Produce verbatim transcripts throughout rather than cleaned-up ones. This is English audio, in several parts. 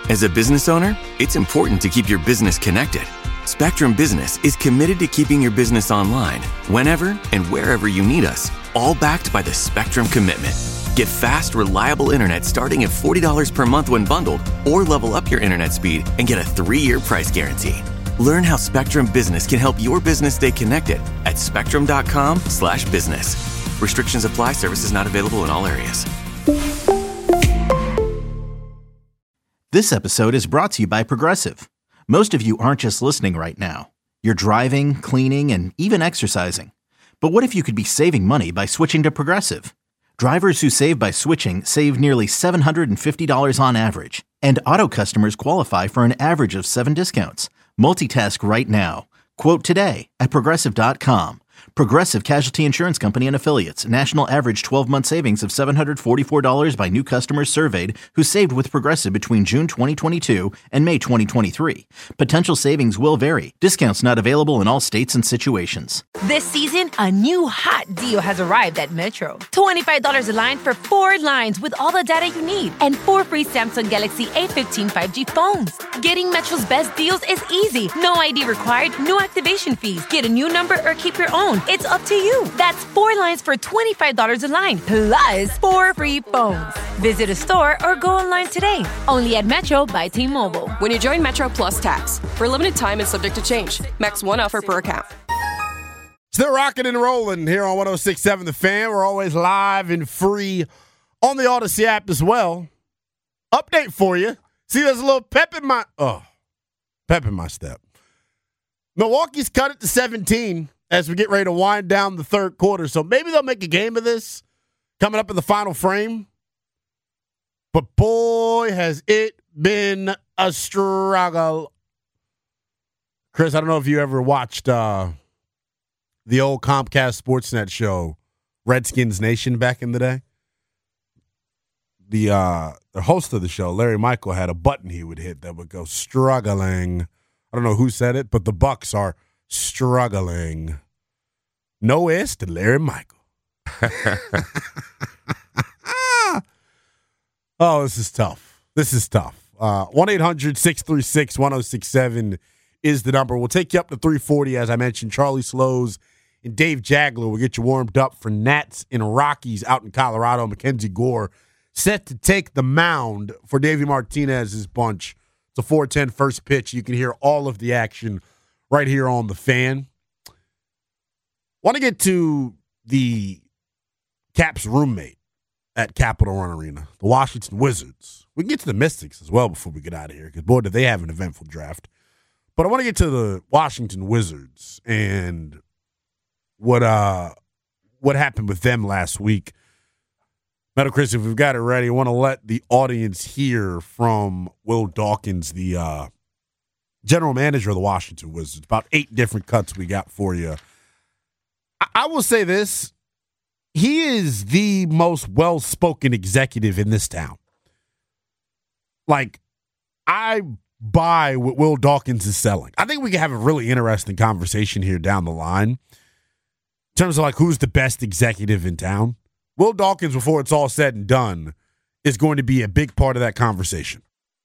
As a business owner, it's important to keep your business connected. Spectrum Business is committed to keeping your business online whenever and wherever you need us, all backed by the Spectrum Commitment. Get fast, reliable internet starting at forty dollars per month when bundled, or level up your internet speed and get a three-year price guarantee. Learn how Spectrum Business can help your business stay connected at spectrum.com slash business. Restrictions apply. Services not available in all areas. This episode is brought to you by Progressive. Most of you aren't just listening right now. You're driving, cleaning, and even exercising. But what if you could be saving money by switching to Progressive? Drivers who save by switching save nearly seven hundred fifty dollars on average. And auto customers qualify for an average of seven discounts. Multitask right now. Quote today at progressive dot com. Progressive Casualty Insurance Company and Affiliates. National average twelve-month savings of seven hundred forty-four dollars by new customers surveyed who saved with Progressive between June twenty twenty-two and May twenty twenty-three. Potential savings will vary. Discounts not available in all states and situations. This season, a new hot deal has arrived at Metro. twenty-five dollars a line for four lines with all the data you need and four free Samsung Galaxy A fifteen five G phones. Getting Metro's best deals is easy. No I D required, no activation fees. Get a new number or keep your own. It's up to you. That's four lines for twenty-five dollars a line, plus four free phones. Visit a store or go online today. Only at Metro by T-Mobile. When you join Metro Plus Tax, for a limited time and subject to change. Max one offer per account. Still rocking and rolling here on one oh six point seven The Fan. We're always live and free on the Odyssey app as well. Update for you. See, there's a little pep in my, oh, pep in my step. Milwaukee's cut it to seventeen. As we get ready to wind down the third quarter. So maybe they'll make a game of this coming up in the final frame. But boy, has it been a struggle. Chris, I don't know if you ever watched uh, the old Comcast Sportsnet show, Redskins Nation, back in the day. The, uh, the host of the show, Larry Michael, had a button he would hit that would go struggling. I don't know who said it, but the Bucks are struggling. No S to Larry Michael. Oh, this is tough. This is tough. Uh, one eight hundred six three six one oh six seven is the number. We'll take you up to three forty, as I mentioned. Charlie Slows and Dave Jagler will get you warmed up for Nats and Rockies out in Colorado. Mackenzie Gore set to take the mound for Davey Martinez's bunch. It's a four ten first pitch. You can hear all of the action right here on The Fan. Want to get to the Caps roommate at Capital One Arena, the Washington Wizards. We can get to the Mystics as well before we get out of here, because, boy, did they have an eventful draft. But I want to get to the Washington Wizards and what uh what happened with them last week. Metal Chris, if we've got it ready, I want to let the audience hear from Will Dawkins, the uh, general manager of the Washington Wizards. About eight different cuts we got for you. I, I will say this. He is the most well-spoken executive in this town. Like, I buy what Will Dawkins is selling. I think we can have a really interesting conversation here down the line in terms of, like, who's the best executive in town. Will Dawkins, before it's all said and done, is going to be a big part of that conversation.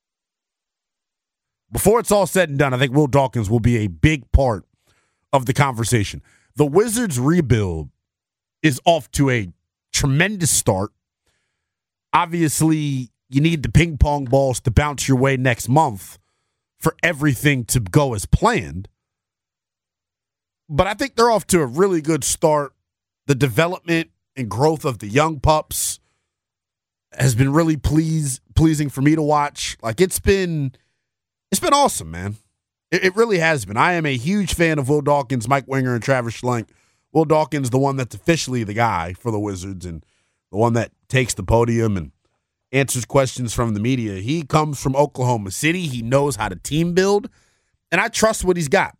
Before it's all said and done, I think Will Dawkins will be a big part of the conversation. The Wizards rebuild is off to a tremendous start. Obviously, you need the ping pong balls to bounce your way next month for everything to go as planned. But I think they're off to a really good start. The development and growth of the young pups has been really please, pleasing for me to watch. Like, it's been it's been awesome, man. It, it really has been. I am a huge fan of Will Dawkins, Mike Winger, and Travis Schlenk. Will Dawkins, the one that's officially the guy for the Wizards and the one that takes the podium and answers questions from the media. He comes from Oklahoma City. He knows how to team build, and I trust what he's got.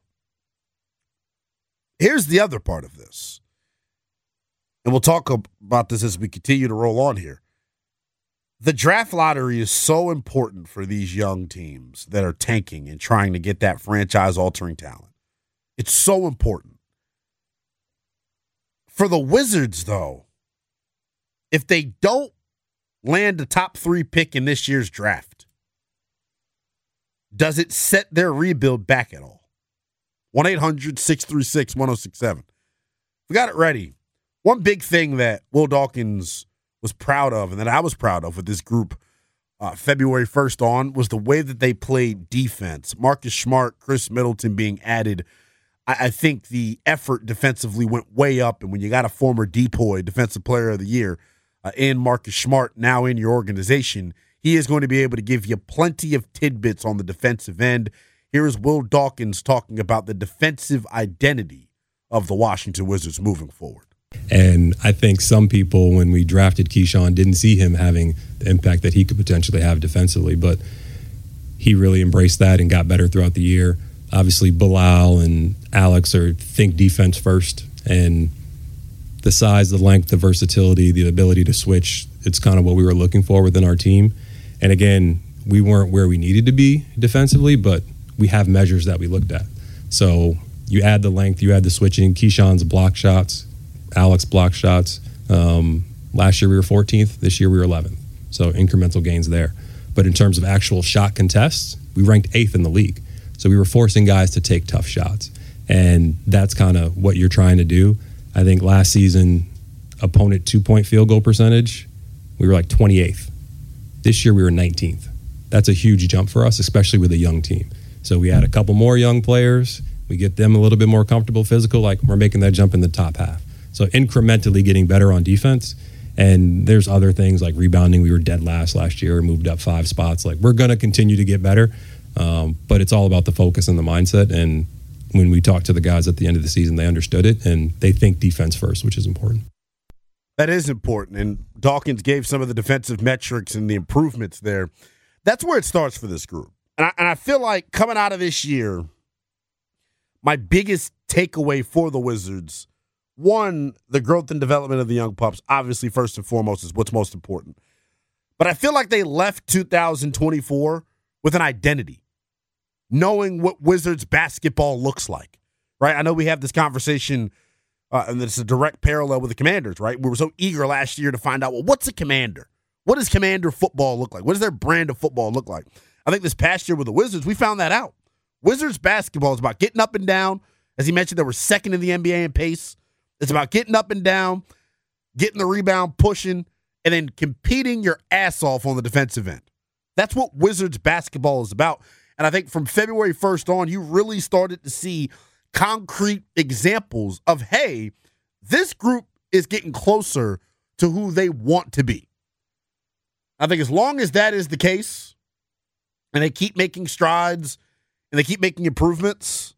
Here's the other part of this, and we'll talk about this as we continue to roll on here. The draft lottery is so important for these young teams that are tanking and trying to get that franchise-altering talent. It's so important. For the Wizards, though, if they don't land a top three pick in this year's draft, does it set their rebuild back at all? one eight hundred six three six one oh six seven. We got it ready. One big thing that Will Dawkins was proud of and that I was proud of with this group uh, February first on was the way that they played defense. Marcus Smart, Chris Middleton being added. I, I think the effort defensively went way up, and when you got a former Depoy Defensive Player of the Year uh, in Marcus Smart now in your organization, he is going to be able to give you plenty of tidbits on the defensive end. Here is Will Dawkins talking about the defensive identity of the Washington Wizards moving forward. And I think some people, when we drafted Keyshawn, didn't see him having the impact that he could potentially have defensively, but he really embraced that and got better throughout the year. Obviously, Bilal and Alex are think defense first, and the size, the length, the versatility, the ability to switch, it's kind of what we were looking for within our team. And again, we weren't where we needed to be defensively, but we have measures that we looked at. So you add the length, you add the switching, Keyshawn's block shots, Alex block shots. Um, last year we were fourteenth. This year we were eleventh. So incremental gains there. But in terms of actual shot contests, we ranked eighth in the league. So we were forcing guys to take tough shots. And that's kind of what you're trying to do. I think last season, opponent two-point field goal percentage, we were like twenty-eighth. This year we were nineteenth. That's a huge jump for us, especially with a young team. So we had a couple more young players. We get them a little bit more comfortable physical, like we're making that jump in the top half. So incrementally getting better on defense. And there's other things like rebounding. We were dead last last year, moved up five spots. Like we're going to continue to get better. Um, but it's all about the focus and the mindset. And when we talked to the guys at the end of the season, they understood it and they think defense first, which is important. That is important. And Dawkins gave some of the defensive metrics and the improvements there. That's where it starts for this group. And I, and I feel like coming out of this year, my biggest takeaway for the Wizards, one, the growth and development of the young pups, obviously first and foremost is what's most important. But I feel like they left two thousand twenty-four with an identity, knowing what Wizards basketball looks like, right? I know we have this conversation, uh, and it's a direct parallel with the Commanders, right? We were so eager last year to find out, well, what's a Commander? What does Commander football look like? What does their brand of football look like? I think this past year with the Wizards, we found that out. Wizards basketball is about getting up and down. As he mentioned, they were second in the N B A in pace. It's about getting up and down, getting the rebound, pushing, and then competing your ass off on the defensive end. That's what Wizards basketball is about. And I think from February first on, you really started to see concrete examples of, hey, this group is getting closer to who they want to be. I think as long as that is the case, and they keep making strides, and they keep making improvements,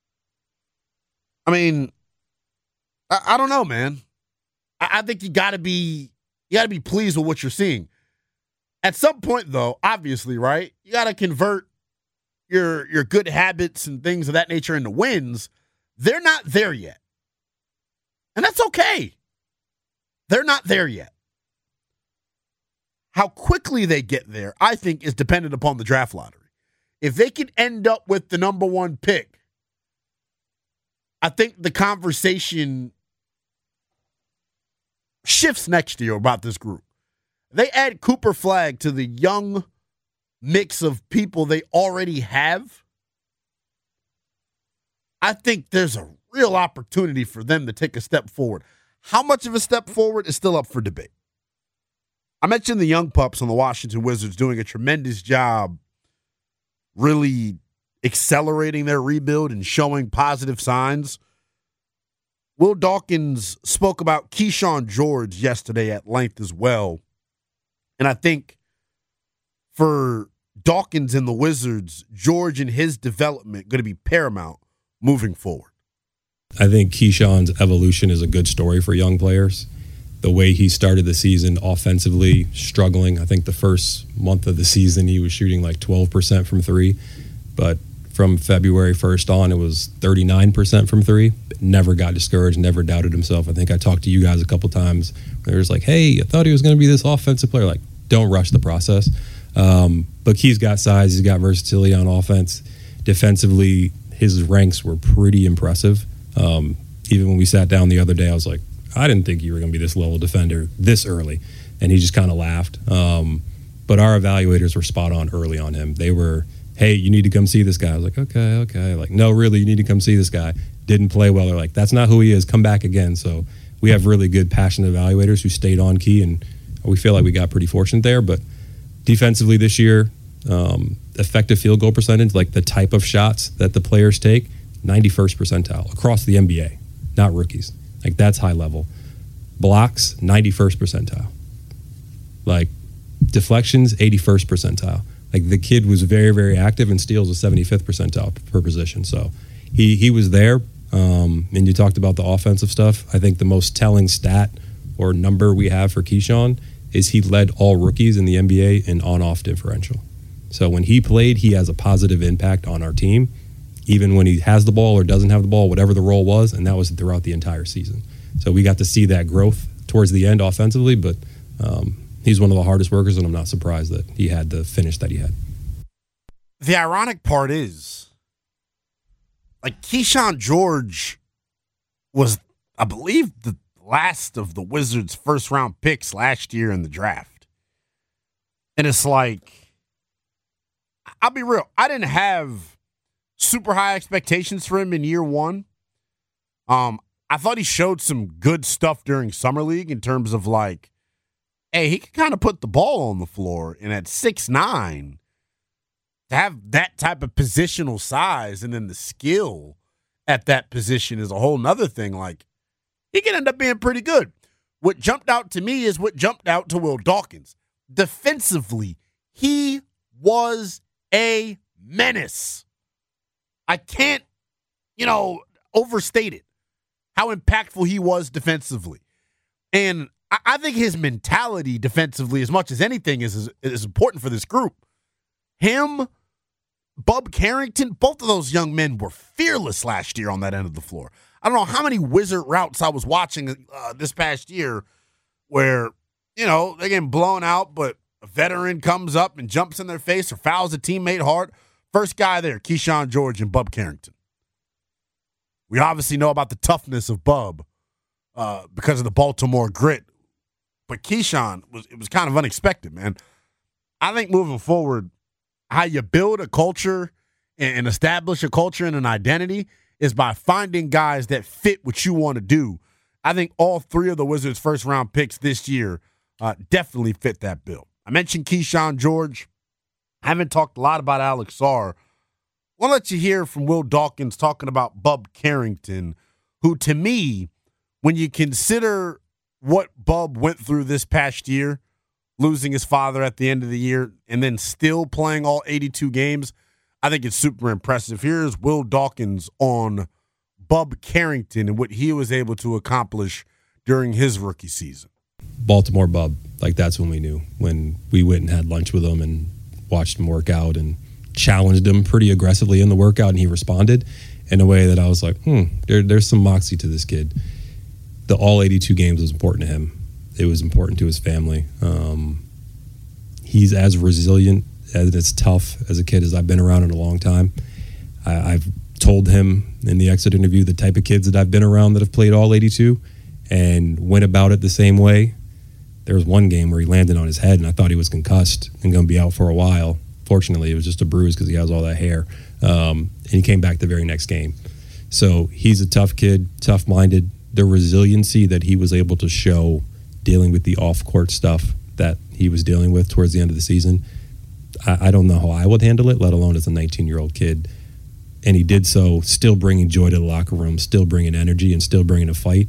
I mean, I, I don't know, man. I, I think you gotta be you gotta be pleased with what you're seeing. At some point, though, obviously, right, you gotta convert your your good habits and things of that nature into wins. They're not there yet. And that's okay. They're not there yet. How quickly they get there, I think, is dependent upon the draft lottery. If they can end up with the number one pick, I think the conversation shifts next year about this group. They add Cooper Flagg to the young mix of people they already have. I think there's a real opportunity for them to take a step forward. How much of a step forward is still up for debate. I mentioned the young pups on the Washington Wizards doing a tremendous job really accelerating their rebuild and showing positive signs. Will Dawkins spoke about Keyshawn George yesterday at length as well. And I think for Dawkins and the Wizards, George and his development going to be paramount moving forward. I think Keyshawn's evolution is a good story for young players. The way he started the season offensively, struggling. I think the first month of the season he was shooting like twelve percent from three. But from February first on, it was thirty-nine percent from three. Never got discouraged, never doubted himself. I think I talked to you guys a couple times. There was like, hey, I thought he was going to be this offensive player. Like, don't rush the process. Um, but he's got size. He's got versatility on offense. Defensively, his ranks were pretty impressive. Um, even when we sat down the other day, I was like, I didn't think you were going to be this level defender this early. And he just kind of laughed. Um, but our evaluators were spot on early on him. They were hey, you need to come see this guy. I was like, okay, okay. Like, no, really, you need to come see this guy. Didn't play well. They're like, that's not who he is. Come back again. So we have really good, passionate evaluators who stayed on key, and we feel like we got pretty fortunate there. But defensively this year, um, effective field goal percentage, like the type of shots that the players take, ninety-first percentile across the N B A, not rookies. Like, that's high level. Blocks, ninety-first percentile. Like, deflections, eighty-first percentile. Like, the kid was very, very active, and steals was seventy-fifth percentile per position. So he he was there. Um, and you talked about the offensive stuff. I think the most telling stat or number we have for Keyshawn is he led all rookies in the N B A in on-off differential. So when he played, he has a positive impact on our team, even when he has the ball or doesn't have the ball, whatever the role was, and that was throughout the entire season. So we got to see that growth towards the end offensively, but um, he's one of the hardest workers, and I'm not surprised that he had the finish that he had. The ironic part is, like, Keyshawn George was, I believe, the last of the Wizards' first-round picks last year in the draft. And it's like, I'll be real, I didn't have super high expectations for him in year one. Um, I thought he showed some good stuff during Summer League in terms of, like, hey, he can kind of put the ball on the floor. And at six nine, to have that type of positional size and then the skill at that position is a whole nother thing. Like, he can end up being pretty good. What jumped out to me is what jumped out to Will Dawkins. Defensively, he was a menace. I can't, you know, overstate it, how impactful he was defensively. And I, I think his mentality defensively, as much as anything, is, is, is important for this group. Him, Bub Carrington, both of those young men were fearless last year on that end of the floor. I don't know how many Wizard routes I was watching uh, this past year where, you know, they're getting blown out, but a veteran comes up and jumps in their face or fouls a teammate hard. First guy there, Keyshawn George and Bub Carrington. We obviously know about the toughness of Bub uh, because of the Baltimore grit. But Keyshawn, was it was kind of unexpected, man. I think moving forward, how you build a culture and, and establish a culture and an identity is by finding guys that fit what you want to do. I think all three of the Wizards' first-round picks this year uh, definitely fit that bill. I mentioned Keyshawn George. I haven't talked a lot about Alex Sarr. I want to let you hear from Will Dawkins talking about Bub Carrington, who, to me, when you consider what Bub went through this past year, losing his father at the end of the year and then still playing all eighty-two games, I think it's super impressive. Here's Will Dawkins on Bub Carrington and what he was able to accomplish during his rookie season. Baltimore Bub, like, that's when we knew, when we went and had lunch with him and watched him work out and challenged him pretty aggressively in the workout, and he responded in a way that I was like, hmm, there, there's some moxie to this kid. The all eighty-two games was important to him. It was important to his family. Um, he's as resilient, as as tough as a kid as I've been around in a long time. I, I've told him in the exit interview the type of kids that I've been around that have played all eighty-two and went about it the same way. There was one game where he landed on his head, and I thought he was concussed and going to be out for a while. Fortunately, it was just a bruise because he has all that hair. Um, and he came back the very next game. So he's a tough kid, tough-minded. The resiliency that he was able to show dealing with the off-court stuff that he was dealing with towards the end of the season, I, I don't know how I would handle it, let alone as a nineteen-year-old kid. And he did so still bringing joy to the locker room, still bringing energy, and still bringing a fight.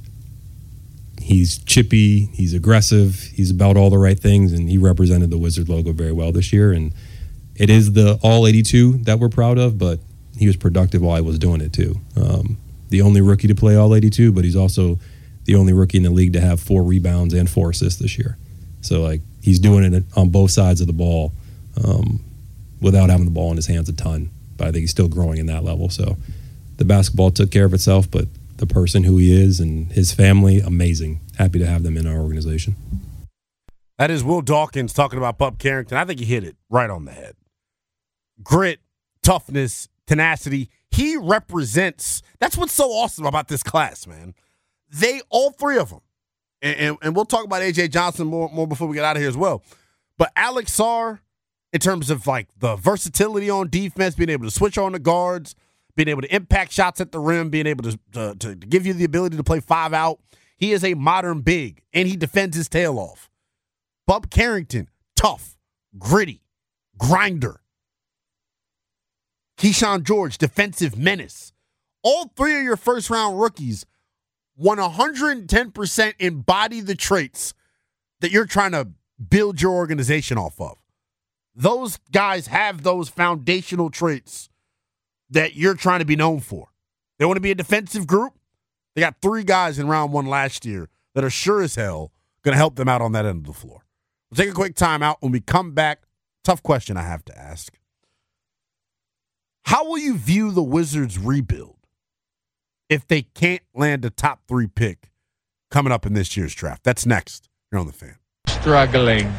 He's chippy, he's aggressive, he's about all the right things, and he represented the Wizard logo very well this year. And it is the all eighty-two that we're proud of, but he was productive while I was doing it too. Um, the only rookie to play all eighty-two, but he's also the only rookie in the league to have four rebounds and four assists this year. So, like, he's doing it on both sides of the ball um, without having the ball in his hands a ton. But I think he's still growing in that level. So the basketball took care of itself, but the person who he is and his family, amazing. Happy to have them in our organization. That is Will Dawkins talking about Bub Carrington. I think he hit it right on the head. Grit, toughness, tenacity. He represents, that's what's so awesome about this class, man. They, all three of them, and, and, and we'll talk about A J Johnson more, more before we get out of here as well. But Alex Sarr, in terms of like the versatility on defense, being able to switch on the guards, being able to impact shots at the rim, being able to, to, to give you the ability to play five out. He is a modern big, and he defends his tail off. Bub Carrington, tough, gritty, grinder. Keyshawn George, defensive menace. All three of your first-round rookies one hundred ten percent embody the traits that you're trying to build your organization off of. Those guys have those foundational traits that you're trying to be known for. They want to be a defensive group. They got three guys in round one last year that are sure as hell going to help them out on that end of the floor. We'll take a quick timeout. When we come back, tough question I have to ask. How will you view the Wizards' rebuild if they can't land a top three pick coming up in this year's draft? That's next. You're on The Fan. Struggling.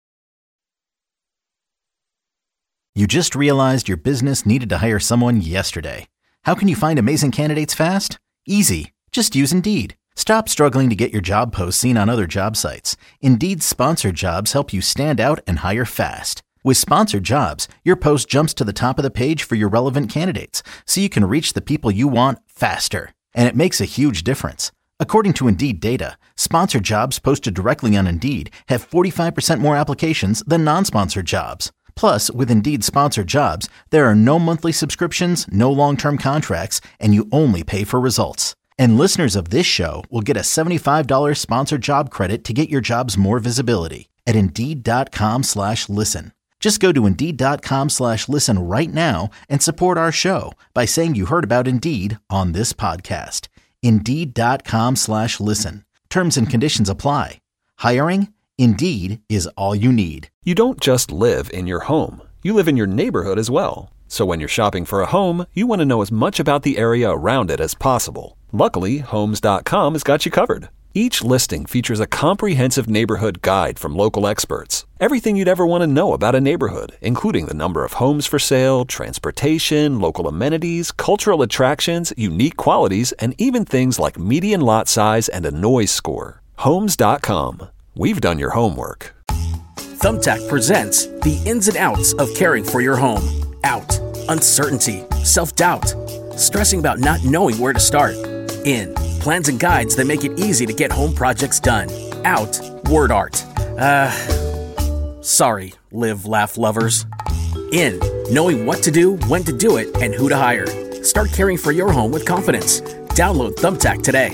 You just realized your business needed to hire someone yesterday. How can you find amazing candidates fast? Easy. Just use Indeed. Stop struggling to get your job posts seen on other job sites. Indeed's sponsored jobs help you stand out and hire fast. With sponsored jobs, your post jumps to the top of the page for your relevant candidates, so you can reach the people you want faster. And it makes a huge difference. According to Indeed data, sponsored jobs posted directly on Indeed have forty-five percent more applications than non-sponsored jobs. Plus, with Indeed sponsored jobs, there are no monthly subscriptions, no long-term contracts, and you only pay for results. And listeners of this show will get a seventy-five dollars sponsored job credit to get your jobs more visibility at Indeed.com slash listen. Just go to Indeed.com slash listen right now and support our show by saying you heard about Indeed on this podcast. Indeed.com slash listen. Terms and conditions apply. Hiring? Indeed is all you need. You don't just live in your home. You live in your neighborhood as well. So when you're shopping for a home, you want to know as much about the area around it as possible. Luckily, Homes dot com has got you covered. Each listing features a comprehensive neighborhood guide from local experts. Everything you'd ever want to know about a neighborhood, including the number of homes for sale, transportation, local amenities, cultural attractions, unique qualities, and even things like median lot size and a noise score. Homes dot com. We've done your homework. Thumbtack presents the ins and outs of caring for your home. Out. Uncertainty. Self-doubt. Stressing about not knowing where to start. In. Plans and guides that make it easy to get home projects done. Out. Word art. Uh, sorry, live, laugh lovers. In. Knowing what to do, when to do it, and who to hire. Start caring for your home with confidence. Download Thumbtack today.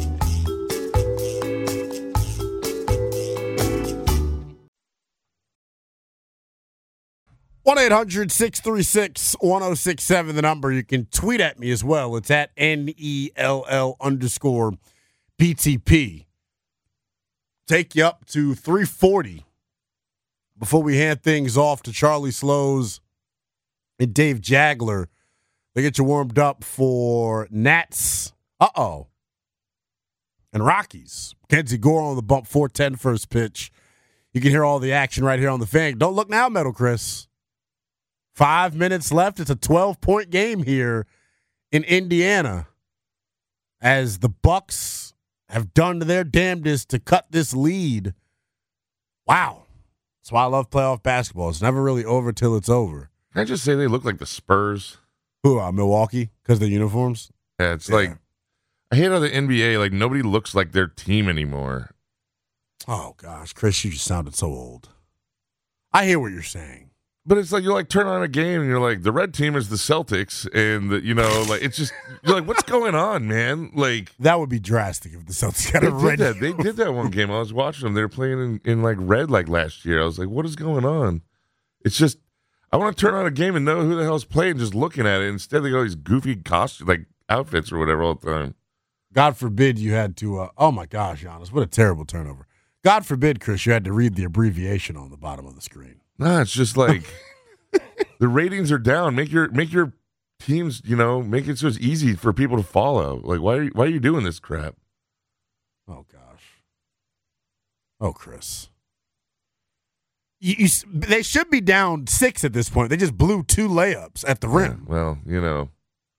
one eight hundred six three six one oh six seven, the number. You can tweet at me as well. It's at N E L L underscore B T P. Take you up to three forty before we hand things off to Charlie Slows and Dave Jagler. They get you warmed up for Nats. Uh-oh. And Rockies. Kenzie Gore on the bump, four ten first pitch. You can hear all the action right here on the Fan. Don't look now, Metal Chris. Five minutes left. It's a twelve-point game here in Indiana as the Bucks have done their damnedest to cut this lead. Wow. That's why I love playoff basketball. It's never really over till it's over. Can I just say they look like the Spurs? Who, uh, Milwaukee? Because of their uniforms? Yeah, it's yeah. like, I hate how the N B A, like, nobody looks like their team anymore. Oh, gosh. Chris, you just sounded so old. I hear what you're saying. But it's like you like turn on a game and you're like, the red team is the Celtics, and the, you know, like it's just you're like, what's going on, man? Like that would be drastic if the Celtics got a red. That. They did that one game. I was watching them. They were playing in, in like red like last year. I was like, what is going on? It's just I want to turn on a game and know who the hell's playing just looking at it. Instead, they got all these goofy costume like outfits or whatever all the time. God forbid you had to. Uh, oh my gosh, Giannis, what a terrible turnover. God forbid, Chris, you had to read the abbreviation on the bottom of the screen. Nah, it's just like the ratings are down. Make your make your teams, you know, make it so it's easy for people to follow. Like, why are you, why are you doing this crap? Oh gosh. Oh, Chris. You, you, they should be down six at this point. They just blew two layups at the rim. Yeah, well, you know.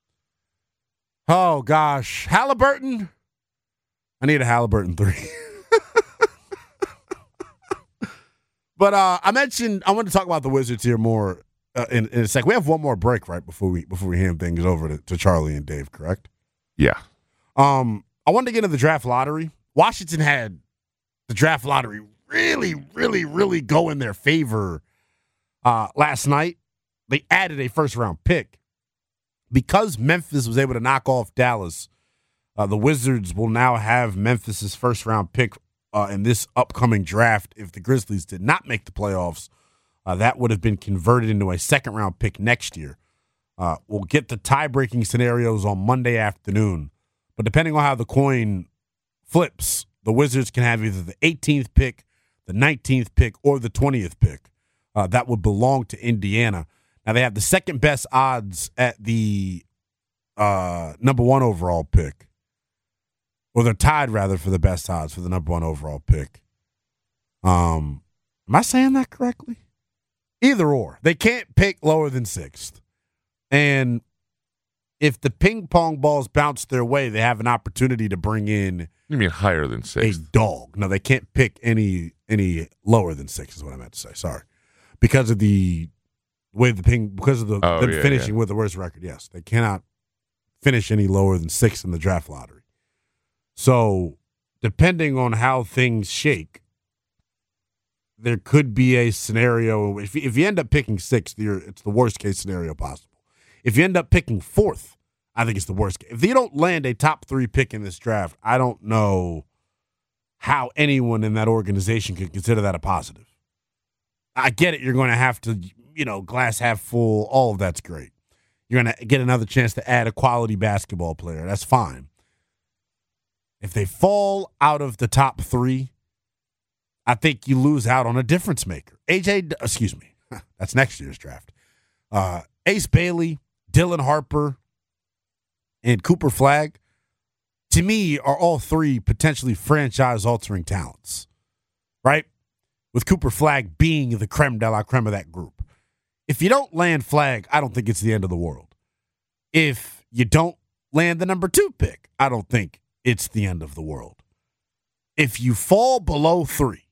Oh gosh, Halliburton. I need a Halliburton three. But uh, I mentioned I want to talk about the Wizards here more uh, in, in a sec. We have one more break right before we before we hand things over to, to Charlie and Dave. Correct? Yeah. Um, I wanted to get into the draft lottery. Washington had the draft lottery really, really, really go in their favor uh, last night. They added a first round pick because Memphis was able to knock off Dallas. Uh, the Wizards will now have Memphis's first round pick uh, in this upcoming draft. If the Grizzlies did not make the playoffs, uh, that would have been converted into a second round pick next year. Uh, we'll get the tie-breaking scenarios on Monday afternoon. But depending on how the coin flips, the Wizards can have either the eighteenth pick, the nineteenth pick, or the twentieth pick. Uh, that would belong to Indiana. Now, they have the second best odds at the uh, number one overall pick. Or they're tied, rather, for the best odds for the number one overall pick. Um, am I saying that correctly? Either or. They can't pick lower than sixth. And if the ping pong balls bounce their way, they have an opportunity to bring in You mean higher than a sixth? dog. No, they can't pick any any lower than six is what I meant to say. Sorry. Because of the way the ping because of the Oh, them yeah, finishing yeah. with the worst record, yes. They cannot finish any lower than six in the draft lottery. So depending on how things shake, there could be a scenario if if you end up picking sixth, you're, it's the worst case scenario possible. If you end up picking fourth, I think it's the worst. If you don't land a top three pick in this draft, I don't know how anyone in that organization could consider that a positive. I get it. You're going to have to, you know, glass half full. All of that's great. You're going to get another chance to add a quality basketball player. That's fine. If they fall out of the top three, I think you lose out on a difference maker. A J, excuse me, that's next year's draft. Uh, Ace Bailey, Dylan Harper, and Cooper Flagg, to me, are all three potentially franchise-altering talents, right? With Cooper Flagg being the creme de la creme of that group. If you don't land Flagg, I don't think it's the end of the world. If you don't land the number two pick, I don't think it's the end of the world. If you fall below three,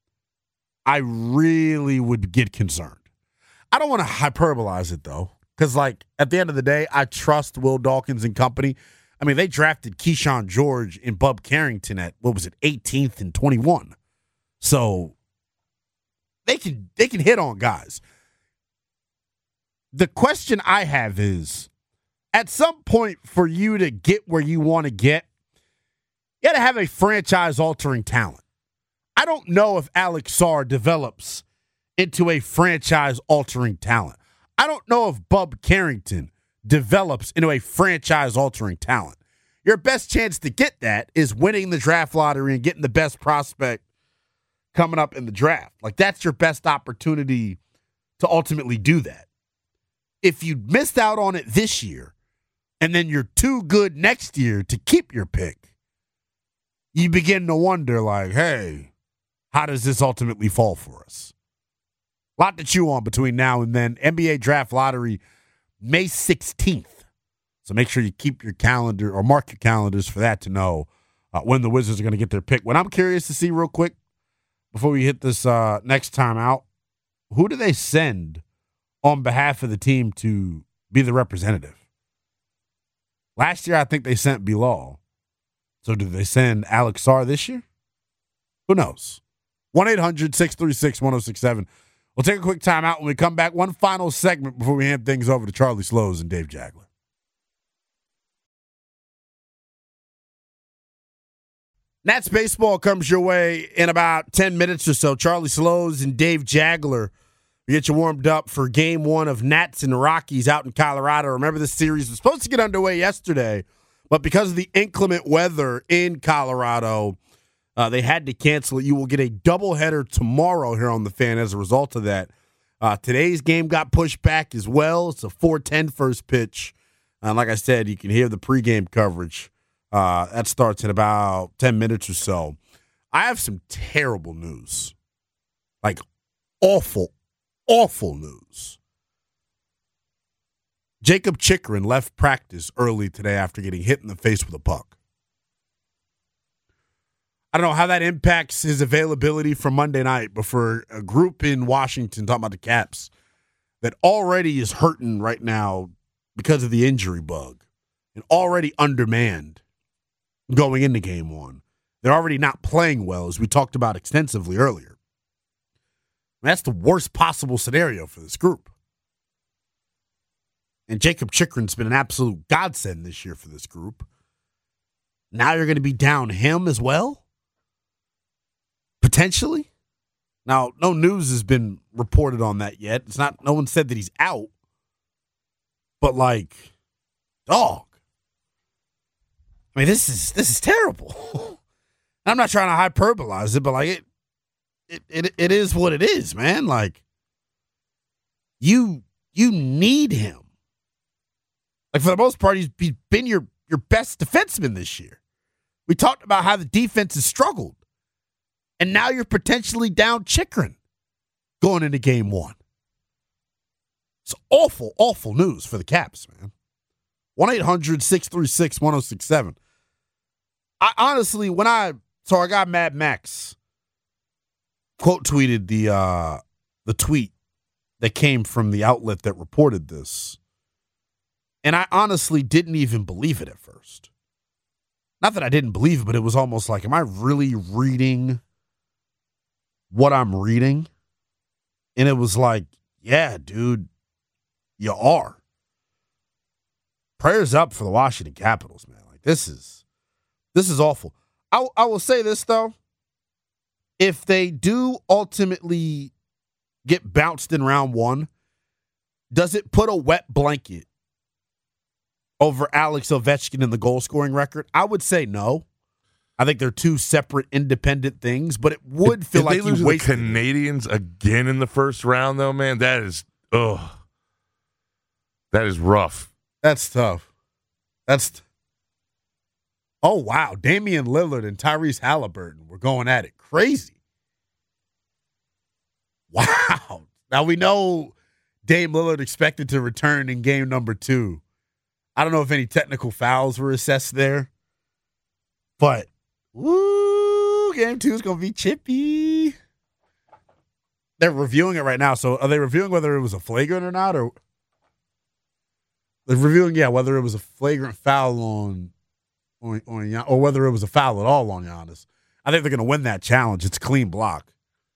I really would get concerned. I don't want to hyperbolize it, though, because, like, at the end of the day, I trust Will Dawkins and company. I mean, they drafted Keyshawn George and Bub Carrington at, what was it, eighteenth and twenty-one. So they can they can hit on guys. The question I have is, at some point for you to get where you want to get, you got to have a franchise-altering talent. I don't know if Alex Sarr develops into a franchise-altering talent. I don't know if Bub Carrington develops into a franchise-altering talent. Your best chance to get that is winning the draft lottery and getting the best prospect coming up in the draft. Like, that's your best opportunity to ultimately do that. If you missed out on it this year and then you're too good next year to keep your pick, you begin to wonder, like, hey, how does this ultimately fall for us? A lot to chew on between now and then. N B A Draft Lottery, May sixteenth. So make sure you keep your calendar or mark your calendars for that to know uh, when the Wizards are going to get their pick. What I'm curious to see real quick before we hit this uh, next time out, who do they send on behalf of the team to be the representative? Last year, I think they sent Bilal. So do they send Alex Sarr this year? Who knows? one eight hundred six three six one oh six seven. We'll take a quick time out when we come back. One final segment before we hand things over to Charlie Slows and Dave Jagler. Nats baseball comes your way in about ten minutes or so. Charlie Slows and Dave Jagler we get you warmed up for game one of Nats and Rockies out in Colorado. Remember, this series was supposed to get underway yesterday, but because of the inclement weather in Colorado, Uh, they had to cancel it. You will get a doubleheader tomorrow here on The Fan as a result of that. Uh, today's game got pushed back as well. It's a four ten first pitch. And like I said, you can hear the pregame coverage. Uh, that starts in about ten minutes or so. I have some terrible news. Like awful, awful news. Jacob Chychrun left practice early today after getting hit in the face with a puck. I don't know how that impacts his availability for Monday night, but for a group in Washington, talking about the Caps, that already is hurting right now because of the injury bug and already undermanned going into game one. They're already not playing well, as we talked about extensively earlier. That's the worst possible scenario for this group. And Jacob Chychrun's been an absolute godsend this year for this group. Now you're going to be down him as well? Potentially? Now, no news has been reported on that yet. It's not, no one said that he's out. But like, dog. I mean, this is this is terrible. I'm not trying to hyperbolize it, but like it it it, it is what it is, man. Like, you you need him. Like, for the most part, he's been your, your best defenseman this year. We talked about how the defense has struggled. And now you're potentially down Chychrun going into game one. It's awful, awful news for the Caps, man. one eight hundred six three six one oh six seven. I honestly, when I, so I got Mad Max quote tweeted the, uh, the tweet that came from the outlet that reported this. And I honestly didn't even believe it at first. Not that I didn't believe it, but it was almost like, am I really reading what I'm reading? And it was like, yeah, dude, you are. Prayers up for the Washington Capitals, man. Like, this is, this is awful. I, I will say this, though. If they do ultimately get bounced in round one, does it put a wet blanket over Alex Ovechkin in the goal-scoring record? I would say no. I think they're two separate, independent things, but it would if, feel if like they lose you to the wasted Canadians again in the first round, though, man, that is, ugh. That is rough. That's tough. That's t- Oh, wow. Damian Lillard and Tyrese Halliburton were going at it. Crazy. Wow. Now we know Dame Lillard expected to return in game number two. I don't know if any technical fouls were assessed there, but woo, game two is going to be chippy. They're reviewing it right now. So are they reviewing whether it was a flagrant or not? Or they're reviewing, yeah, whether it was a flagrant foul on, on, on or whether it was a foul at all on Giannis. I think they're going to win that challenge. It's a clean block.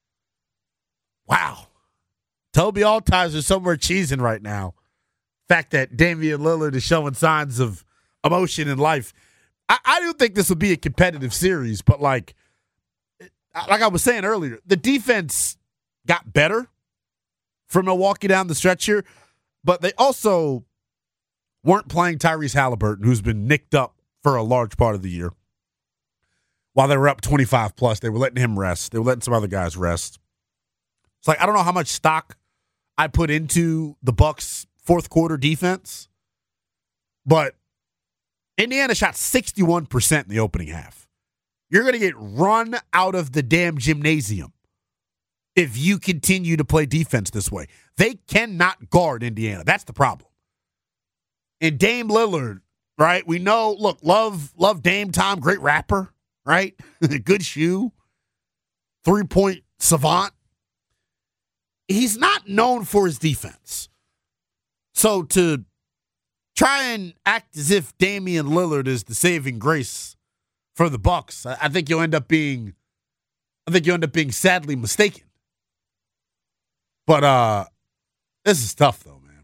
Wow. Toby Altizer somewhere cheesing right now. Fact that Damian Lillard is showing signs of emotion in life. I, I do think this will be a competitive series, but like, like I was saying earlier, the defense got better for Milwaukee down the stretch here, but they also weren't playing Tyrese Halliburton, who's been nicked up for a large part of the year. While they were up twenty-five plus, they were letting him rest. They were letting some other guys rest. It's like, I don't know how much stock I put into the Bucks' fourth quarter defense, but Indiana shot sixty-one percent in the opening half. You're going to get run out of the damn gymnasium if you continue to play defense this way. They cannot guard Indiana. That's the problem. And Dame Lillard, right? We know, look, love, love Dame Time, great rapper, right? Good shoe, three-point savant. He's not known for his defense. So to try and act as if Damian Lillard is the saving grace for the Bucks, I think you'll end up being, I think you'll end up being sadly mistaken. But uh, this is tough, though, man.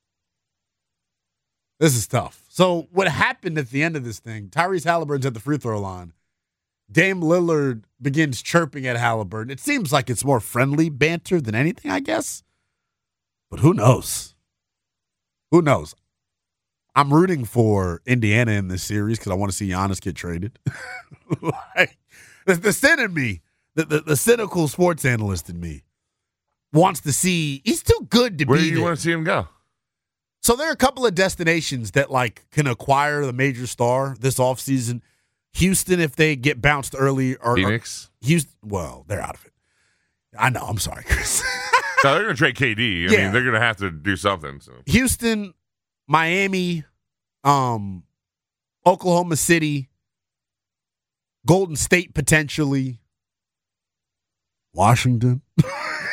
This is tough. So what happened at the end of this thing? Tyrese Halliburton's at the free throw line. Dame Lillard begins chirping at Halliburton. It seems like it's more friendly banter than anything, I guess. But who knows? Who knows? I'm rooting for Indiana in this series because I want to see Giannis get traded. Like, the, the sin in me, the, the, the cynical sports analyst in me, wants to see, he's too good to Where be do you there. want to see him go? So there are a couple of destinations that like can acquire the major star this offseason. Houston, if they get bounced early, or Phoenix. Or Houston, well, they're out of it. I know. I'm sorry, Chris. No, they're going to trade K D. I Yeah. mean, they're going to have to do something. So. Houston, Miami, um, Oklahoma City, Golden State potentially. Washington. I'm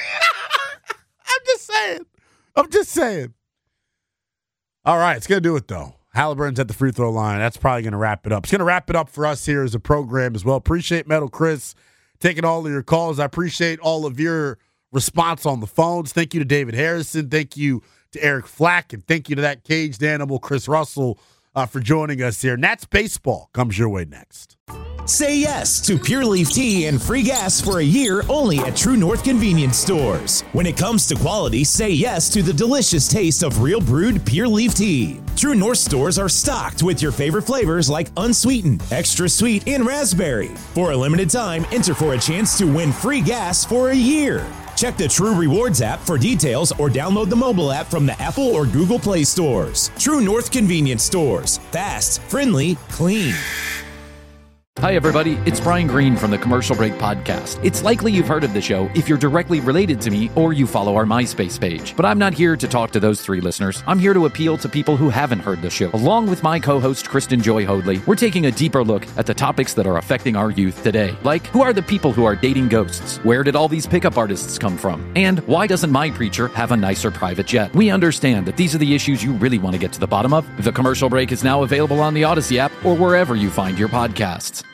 just saying. I'm just saying. All right, it's going to do it, though. Halliburton's at the free throw line. That's probably going to wrap it up. It's going to wrap it up for us here as a program as well. Appreciate Metal Chris taking all of your calls. I appreciate all of your response on the phones. Thank you to David Harrison. Thank you to Eric Flack. And thank you to that caged animal, Chris Russell, uh, for joining us here. Nats Baseball comes your way next. Say yes to Pure Leaf Tea and free gas for a year only at True North Convenience Stores. When it comes to quality, say yes to the delicious taste of real brewed Pure Leaf Tea. True North stores are stocked with your favorite flavors like unsweetened, extra sweet, and raspberry. For a limited time, enter for a chance to win free gas for a year. Check the True Rewards app for details or download the mobile app from the Apple or Google Play stores. True North Convenience Stores. Fast, friendly, clean. Hi, everybody. It's Brian Green from the Commercial Break Podcast. It's likely you've heard of the show if you're directly related to me or you follow our MySpace page. But I'm not here to talk to those three listeners. I'm here to appeal to people who haven't heard the show. Along with my co-host, Kristen Joy Hoadley, we're taking a deeper look at the topics that are affecting our youth today. Like, who are the people who are dating ghosts? Where did all these pickup artists come from? And why doesn't my preacher have a nicer private jet? We understand that these are the issues you really want to get to the bottom of. The Commercial Break is now available on the Odyssey app or wherever you find your podcasts.